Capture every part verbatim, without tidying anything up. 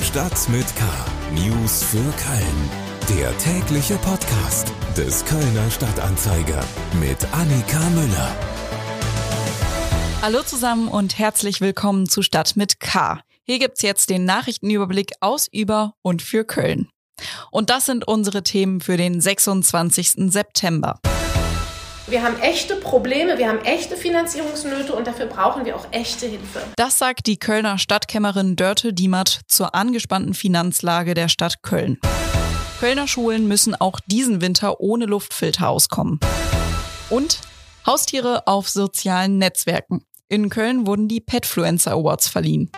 Stadt mit K. News für Köln. Der tägliche Podcast des Kölner Stadtanzeiger mit Annika Müller. Hallo zusammen und herzlich willkommen zu Stadt mit K. Hier gibt's jetzt den Nachrichtenüberblick aus, über und für Köln. Und das sind unsere Themen für den sechsundzwanzigsten September. Wir haben echte Probleme, wir haben echte Finanzierungsnöte und dafür brauchen wir auch echte Hilfe. Das sagt die Kölner Stadtkämmerin Dörte Diemert zur angespannten Finanzlage der Stadt Köln. Kölner Schulen müssen auch diesen Winter ohne Luftfilter auskommen. Und Haustiere auf sozialen Netzwerken. In Köln wurden die Petfluencer Awards verliehen.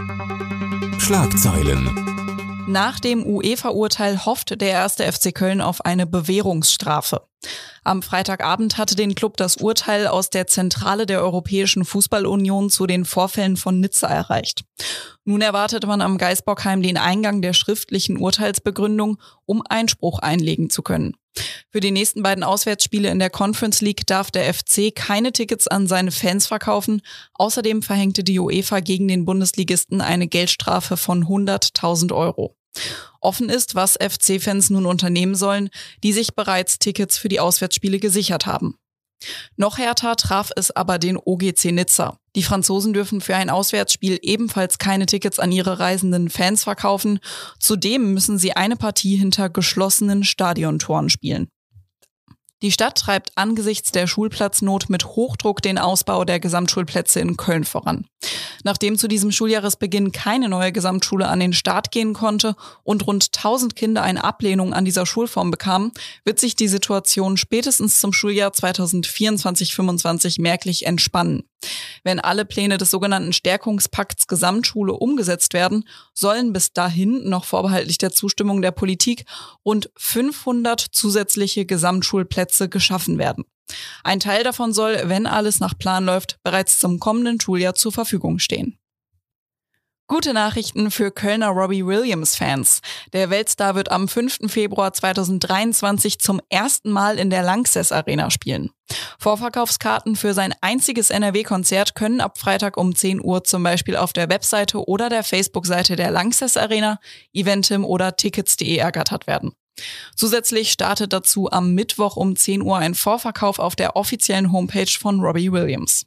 Schlagzeilen. Nach dem UEFA-Urteil hofft der erste F C Köln auf eine Bewährungsstrafe. Am Freitagabend hatte den Klub das Urteil aus der Zentrale der Europäischen Fußballunion zu den Vorfällen von Nizza erreicht. Nun erwartet man am Gaisbockheim den Eingang der schriftlichen Urteilsbegründung, um Einspruch einlegen zu können. Für die nächsten beiden Auswärtsspiele in der Conference League darf der F C keine Tickets an seine Fans verkaufen. Außerdem verhängte die UEFA gegen den Bundesligisten eine Geldstrafe von hunderttausend Euro. Offen ist, was F C-Fans nun unternehmen sollen, die sich bereits Tickets für die Auswärtsspiele gesichert haben. Noch härter traf es aber den O G C Nizza. Die Franzosen dürfen für ein Auswärtsspiel ebenfalls keine Tickets an ihre reisenden Fans verkaufen. Zudem müssen sie eine Partie hinter geschlossenen Stadiontoren spielen. Die Stadt treibt angesichts der Schulplatznot mit Hochdruck den Ausbau der Gesamtschulplätze in Köln voran. Nachdem zu diesem Schuljahresbeginn keine neue Gesamtschule an den Start gehen konnte und rund tausend Kinder eine Ablehnung an dieser Schulform bekamen, wird sich die Situation spätestens zum Schuljahr zweitausendvierundzwanzig fünfundzwanzig merklich entspannen. Wenn alle Pläne des sogenannten Stärkungspakts Gesamtschule umgesetzt werden, sollen bis dahin, noch vorbehaltlich der Zustimmung der Politik, rund fünfhundert zusätzliche Gesamtschulplätze geschaffen werden. Ein Teil davon soll, wenn alles nach Plan läuft, bereits zum kommenden Schuljahr zur Verfügung stehen. Gute Nachrichten für Kölner Robbie Williams-Fans. Der Weltstar wird am fünften Februar zweitausenddreiundzwanzig zum ersten Mal in der Lanxess Arena spielen. Vorverkaufskarten für sein einziges N R W-Konzert können ab Freitag um zehn Uhr zum Beispiel auf der Webseite oder der Facebook-Seite der Lanxess Arena, Eventim oder Tickets punkt de ergattert werden. Zusätzlich startet dazu am Mittwoch um zehn Uhr ein Vorverkauf auf der offiziellen Homepage von Robbie Williams.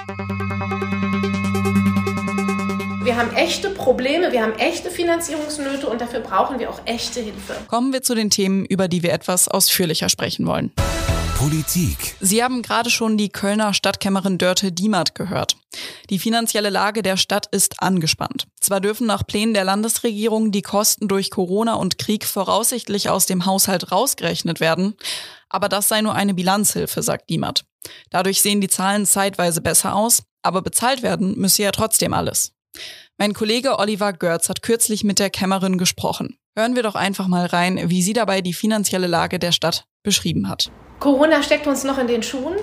Wir haben echte Probleme, wir haben echte Finanzierungsnöte und dafür brauchen wir auch echte Hilfe. Kommen wir zu den Themen, über die wir etwas ausführlicher sprechen wollen. Politik. Sie haben gerade schon die Kölner Stadtkämmerin Dörte Diemert gehört. Die finanzielle Lage der Stadt ist angespannt. Zwar dürfen nach Plänen der Landesregierung die Kosten durch Corona und Krieg voraussichtlich aus dem Haushalt rausgerechnet werden, aber das sei nur eine Bilanzhilfe, sagt Diemert. Dadurch sehen die Zahlen zeitweise besser aus, aber bezahlt werden müsse ja trotzdem alles. Mein Kollege Oliver Görz hat kürzlich mit der Kämmerin gesprochen. Hören wir doch einfach mal rein, wie sie dabei die finanzielle Lage der Stadt beschrieben hat. Corona steckt uns noch in den Schuhen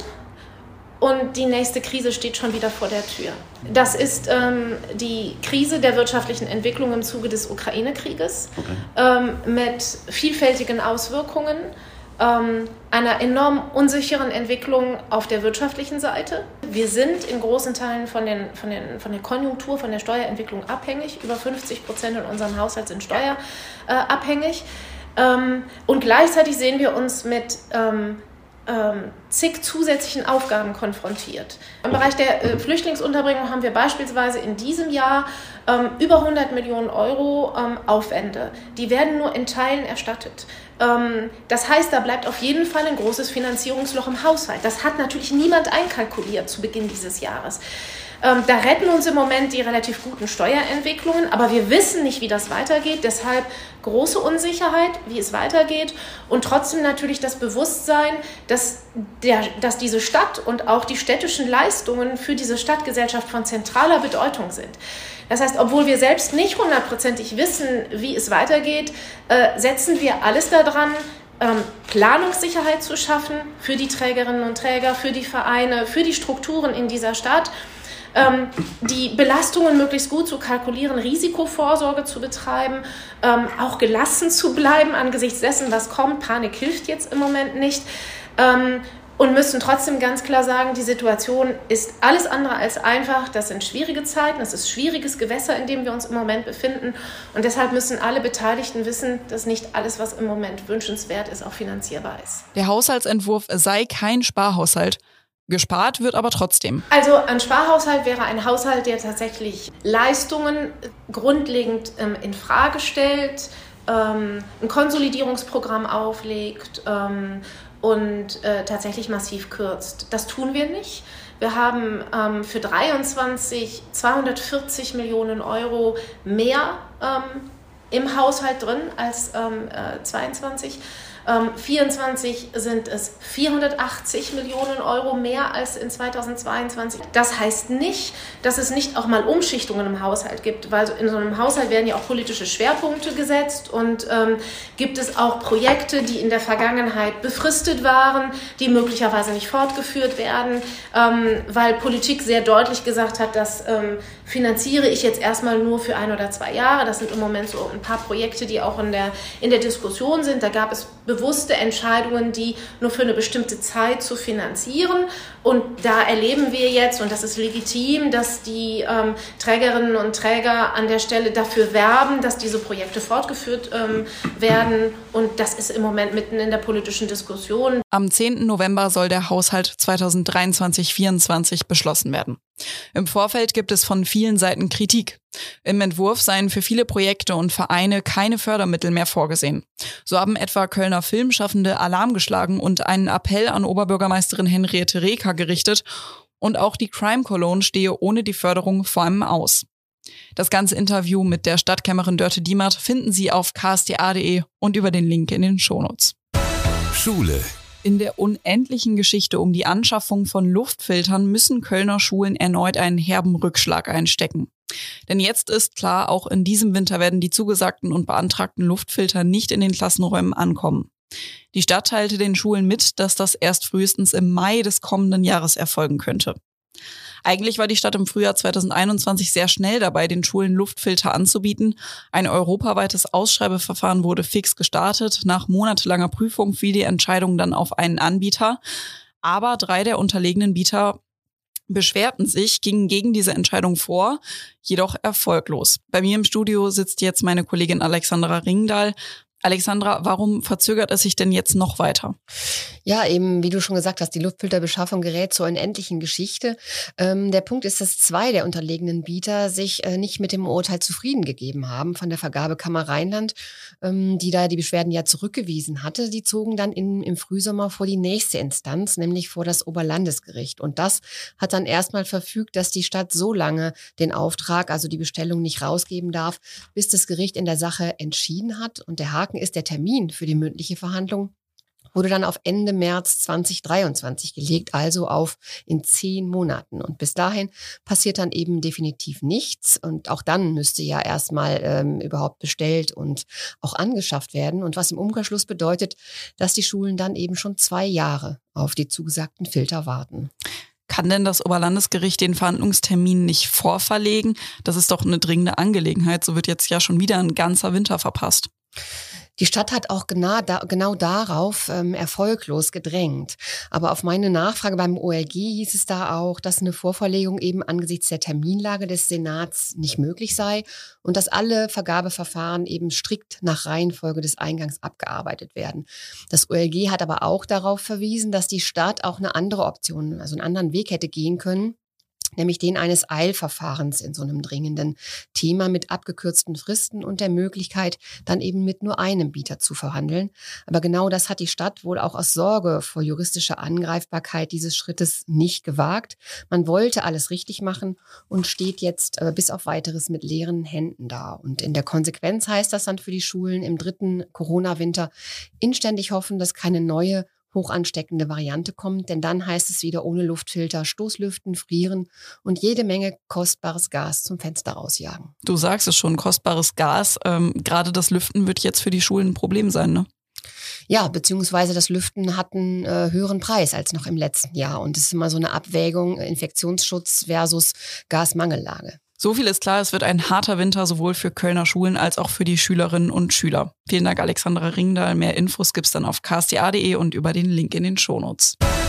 und die nächste Krise steht schon wieder vor der Tür. Das ist ähm, die Krise der wirtschaftlichen Entwicklung im Zuge des Ukraine-Krieges, okay. ähm, mit vielfältigen Auswirkungen, ähm, einer enorm unsicheren Entwicklung auf der wirtschaftlichen Seite. Wir sind in großen Teilen von, den, von, den, von der Konjunktur, von der Steuerentwicklung abhängig. Über fünfzig Prozent in unserem Haushalt sind steuerabhängig. Ähm, und gleichzeitig sehen wir uns mit ähm, ähm, zig zusätzlichen Aufgaben konfrontiert. Im Bereich der äh, Flüchtlingsunterbringung haben wir beispielsweise in diesem Jahr ähm, über hundert Millionen Euro ähm, Aufwände. Die werden nur in Teilen erstattet. Ähm, das heißt, da bleibt auf jeden Fall ein großes Finanzierungsloch im Haushalt. Das hat natürlich niemand einkalkuliert zu Beginn dieses Jahres. Ähm, da retten uns im Moment die relativ guten Steuerentwicklungen, aber wir wissen nicht, wie das weitergeht. Deshalb große Unsicherheit, wie es weitergeht und trotzdem natürlich das Bewusstsein, dass, der, dass diese Stadt und auch die städtischen Leistungen für diese Stadtgesellschaft von zentraler Bedeutung sind. Das heißt, obwohl wir selbst nicht hundertprozentig wissen, wie es weitergeht, äh, setzen wir alles daran, ähm, Planungssicherheit zu schaffen für die Trägerinnen und Träger, für die Vereine, für die Strukturen in dieser Stadt. Ähm, die Belastungen möglichst gut zu kalkulieren, Risikovorsorge zu betreiben, ähm, auch gelassen zu bleiben angesichts dessen, was kommt. Panik hilft jetzt im Moment nicht. Ähm, und müssen trotzdem ganz klar sagen, die Situation ist alles andere als einfach. Das sind schwierige Zeiten, das ist schwieriges Gewässer, in dem wir uns im Moment befinden. Und deshalb müssen alle Beteiligten wissen, dass nicht alles, was im Moment wünschenswert ist, auch finanzierbar ist. Der Haushaltsentwurf sei kein Sparhaushalt. Gespart wird aber trotzdem. Also ein Sparhaushalt wäre ein Haushalt, der tatsächlich Leistungen grundlegend ähm, in Frage stellt, ähm, ein Konsolidierungsprogramm auflegt ähm, und äh, tatsächlich massiv kürzt. Das tun wir nicht. Wir haben ähm, für dreiundzwanzig zweihundertvierzig Millionen Euro mehr ähm, im Haushalt drin als ähm, äh, zweiundzwanzig. Ähm, vierundzwanzig sind es vierhundertachtzig Millionen Euro mehr als in zweitausendzweiundzwanzig. Das heißt nicht, dass es nicht auch mal Umschichtungen im Haushalt gibt, weil in so einem Haushalt werden ja auch politische Schwerpunkte gesetzt und ähm, gibt es auch Projekte, die in der Vergangenheit befristet waren, die möglicherweise nicht fortgeführt werden, ähm, weil Politik sehr deutlich gesagt hat, das ähm, finanziere ich jetzt erstmal nur für ein oder zwei Jahre. Das sind im Moment so ein paar Projekte, die auch in der, in der Diskussion sind. Da gab es bewusste Entscheidungen, die nur für eine bestimmte Zeit zu finanzieren. Und da erleben wir jetzt, und das ist legitim, dass die ähm, Trägerinnen und Träger an der Stelle dafür werben, dass diese Projekte fortgeführt ähm, werden. Und das ist im Moment mitten in der politischen Diskussion. Am zehnten November soll der Haushalt zweitausenddreiundzwanzig vierundzwanzig beschlossen werden. Im Vorfeld gibt es von vielen Seiten Kritik. Im Entwurf seien für viele Projekte und Vereine keine Fördermittel mehr vorgesehen. So haben etwa Kölner Filmschaffende Alarm geschlagen und einen Appell an Oberbürgermeisterin Henriette Reker gerichtet. Und auch die Crime Cologne stehe ohne die Förderung vor allem aus. Das ganze Interview mit der Stadtkämmerin Dörte Diemert finden Sie auf k s t a punkt d e und über den Link in den Shownotes. Schule. In der unendlichen Geschichte um die Anschaffung von Luftfiltern müssen Kölner Schulen erneut einen herben Rückschlag einstecken. Denn jetzt ist klar, auch in diesem Winter werden die zugesagten und beantragten Luftfilter nicht in den Klassenräumen ankommen. Die Stadt teilte den Schulen mit, dass das erst frühestens im Mai des kommenden Jahres erfolgen könnte. Eigentlich war die Stadt im Frühjahr zweitausendeinundzwanzig sehr schnell dabei, den Schulen Luftfilter anzubieten. Ein europaweites Ausschreibeverfahren wurde fix gestartet. Nach monatelanger Prüfung fiel die Entscheidung dann auf einen Anbieter. Aber drei der unterlegenen Bieter beschwerten sich, gingen gegen diese Entscheidung vor, jedoch erfolglos. Bei mir im Studio sitzt jetzt meine Kollegin Alexandra Ringdahl. Alexandra, warum verzögert es sich denn jetzt noch weiter? Ja, eben, wie du schon gesagt hast, die Luftfilterbeschaffung gerät zur unendlichen Geschichte. Ähm, der Punkt ist, dass zwei der unterlegenen Bieter sich äh, nicht mit dem Urteil zufrieden gegeben haben von der Vergabekammer Rheinland, ähm, die da die Beschwerden ja zurückgewiesen hatte. Die zogen dann in, im Frühsommer vor die nächste Instanz, nämlich vor das Oberlandesgericht. Und das hat dann erstmal verfügt, dass die Stadt so lange den Auftrag, also die Bestellung, nicht rausgeben darf, bis das Gericht in der Sache entschieden hat. Und der Haken ist, der Termin für die mündliche Verhandlung wurde dann auf Ende März zweitausenddreiundzwanzig gelegt, also auf in zehn Monaten. Und bis dahin passiert dann eben definitiv nichts. Und auch dann müsste ja erstmal ähm, überhaupt bestellt und auch angeschafft werden. Und was im Umkehrschluss bedeutet, dass die Schulen dann eben schon zwei Jahre auf die zugesagten Filter warten. Kann denn das Oberlandesgericht den Verhandlungstermin nicht vorverlegen? Das ist doch eine dringende Angelegenheit. So wird jetzt ja schon wieder ein ganzer Winter verpasst. Die Stadt hat auch genau, da, genau darauf ähm, erfolglos gedrängt. Aber auf meine Nachfrage beim O L G hieß es da auch, dass eine Vorverlegung eben angesichts der Terminlage des Senats nicht möglich sei und dass alle Vergabeverfahren eben strikt nach Reihenfolge des Eingangs abgearbeitet werden. Das O L G hat aber auch darauf verwiesen, dass die Stadt auch eine andere Option, also einen anderen Weg hätte gehen können, nämlich den eines Eilverfahrens in so einem dringenden Thema mit abgekürzten Fristen und der Möglichkeit, dann eben mit nur einem Bieter zu verhandeln. Aber genau das hat die Stadt wohl auch aus Sorge vor juristischer Angreifbarkeit dieses Schrittes nicht gewagt. Man wollte alles richtig machen und steht jetzt äh, bis auf Weiteres mit leeren Händen da. Und in der Konsequenz heißt das dann für die Schulen im dritten Corona-Winter inständig hoffen, dass keine neue hochansteckende Variante kommt, denn dann heißt es wieder ohne Luftfilter Stoßlüften, frieren und jede Menge kostbares Gas zum Fenster rausjagen. Du sagst es schon, kostbares Gas. Ähm, gerade das Lüften wird jetzt für die Schulen ein Problem sein, ne? Ja, beziehungsweise das Lüften hat einen äh, höheren Preis als noch im letzten Jahr. Und es ist immer so eine Abwägung, Infektionsschutz versus Gasmangellage. So viel ist klar, es wird ein harter Winter sowohl für Kölner Schulen als auch für die Schülerinnen und Schüler. Vielen Dank, Alexandra Ringdahl. Mehr Infos gibt's dann auf k s t a punkt d e und über den Link in den Shownotes.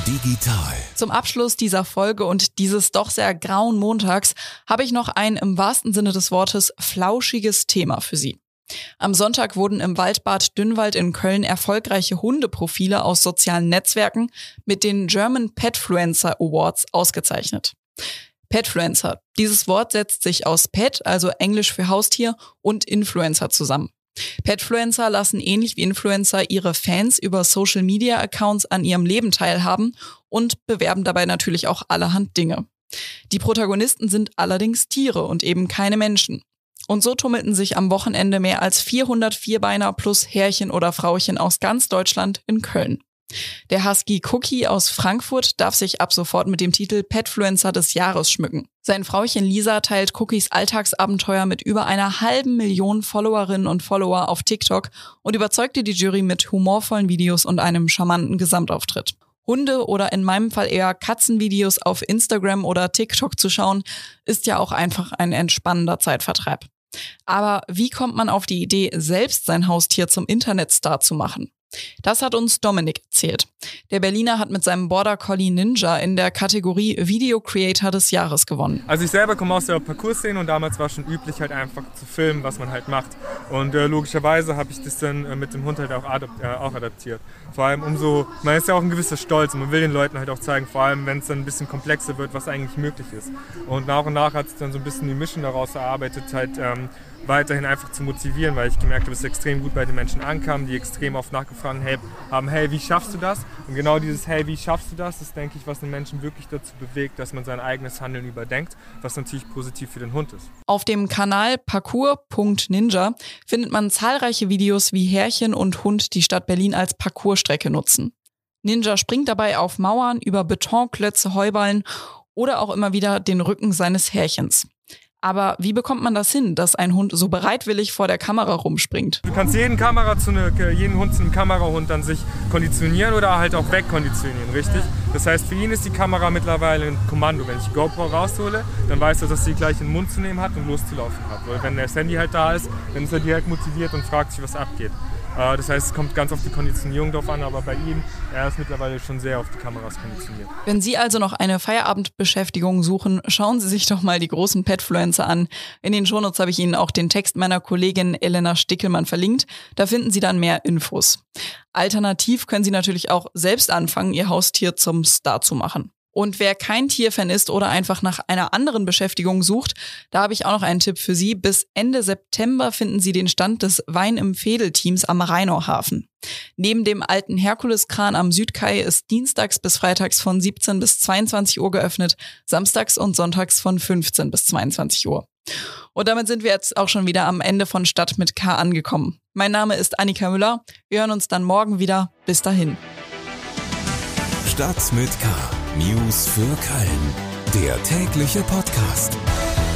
digital. Zum Abschluss dieser Folge und dieses doch sehr grauen Montags habe ich noch ein im wahrsten Sinne des Wortes flauschiges Thema für Sie. Am Sonntag wurden im Waldbad Dünnwald in Köln erfolgreiche Hundeprofile aus sozialen Netzwerken mit den German Petfluencer Awards ausgezeichnet. Petfluencer. Dieses Wort setzt sich aus Pet, also Englisch für Haustier, und Influencer zusammen. Petfluencer lassen ähnlich wie Influencer ihre Fans über Social-Media-Accounts an ihrem Leben teilhaben und bewerben dabei natürlich auch allerhand Dinge. Die Protagonisten sind allerdings Tiere und eben keine Menschen. Und so tummelten sich am Wochenende mehr als vierhundert Vierbeiner plus Herrchen oder Frauchen aus ganz Deutschland in Köln. Der Husky Cookie aus Frankfurt darf sich ab sofort mit dem Titel Petfluencer des Jahres schmücken. Sein Frauchen Lisa teilt Cookies Alltagsabenteuer mit über einer halben Million Followerinnen und Follower auf TikTok und überzeugte die Jury mit humorvollen Videos und einem charmanten Gesamtauftritt. Hunde oder in meinem Fall eher Katzenvideos auf Instagram oder TikTok zu schauen, ist ja auch einfach ein entspannender Zeitvertreib. Aber wie kommt man auf die Idee, selbst sein Haustier zum Internetstar zu machen? Das hat uns Dominik erzählt. Der Berliner hat mit seinem Border Collie Ninja in der Kategorie Video Creator des Jahres gewonnen. Also ich selber komme aus der Parcours-Szene und damals war schon üblich, halt einfach zu filmen, was man halt macht. Und äh, logischerweise habe ich das dann äh, mit dem Hund halt auch, adap- äh, auch adaptiert. Vor allem umso, man ist ja auch ein gewisser Stolz und man will den Leuten halt auch zeigen, vor allem wenn es dann ein bisschen komplexer wird, was eigentlich möglich ist. Und nach und nach hat sich dann so ein bisschen die Mischung daraus erarbeitet, halt ähm, weiterhin einfach zu motivieren, weil ich gemerkt habe, dass es extrem gut bei den Menschen ankam, die extrem oft nachgefragt haben, hey, wie schaffst du das? Und genau dieses, hey, wie schaffst du das, ist, denke ich, was den Menschen wirklich dazu bewegt, dass man sein eigenes Handeln überdenkt, was natürlich positiv für den Hund ist. Auf dem Kanal parcours punkt ninja findet man zahlreiche Videos, wie Herrchen und Hund die Stadt Berlin als Parcoursstrecke nutzen. Ninja springt dabei auf Mauern, über Betonklötze, Heuballen oder auch immer wieder den Rücken seines Herrchens. Aber wie bekommt man das hin, dass ein Hund so bereitwillig vor der Kamera rumspringt? Du kannst jeden, Kamera zu ne, jeden Hund zu einem Kamerahund dann sich konditionieren oder halt auch wegkonditionieren, richtig? Das heißt, für ihn ist die Kamera mittlerweile ein Kommando. Wenn ich die GoPro raushole, dann weiß er, dass sie gleich in den Mund zu nehmen hat und loszulaufen hat. Weil wenn das Handy halt da ist, dann ist er direkt motiviert und fragt sich, was abgeht. Das heißt, es kommt ganz auf die Konditionierung drauf an, aber bei ihm, er ist mittlerweile schon sehr auf die Kameras konditioniert. Wenn Sie also noch eine Feierabendbeschäftigung suchen, schauen Sie sich doch mal die großen Petfluencer an. In den Shownotes habe ich Ihnen auch den Text meiner Kollegin Elena Stickelmann verlinkt. Da finden Sie dann mehr Infos. Alternativ können Sie natürlich auch selbst anfangen, Ihr Haustier zum Star zu machen. Und wer kein Tierfan ist oder einfach nach einer anderen Beschäftigung sucht, da habe ich auch noch einen Tipp für Sie. Bis Ende September finden Sie den Stand des Wein im Fädel-Teams am Rheinauhafen. Neben dem alten Herkuleskran am Südkai ist dienstags bis freitags von siebzehn bis zweiundzwanzig Uhr geöffnet, samstags und sonntags von fünfzehn bis zweiundzwanzig Uhr. Und damit sind wir jetzt auch schon wieder am Ende von Stadt mit K angekommen. Mein Name ist Annika Müller. Wir hören uns dann morgen wieder. Bis dahin. Stadt mit K. News für Köln. Der tägliche Podcast.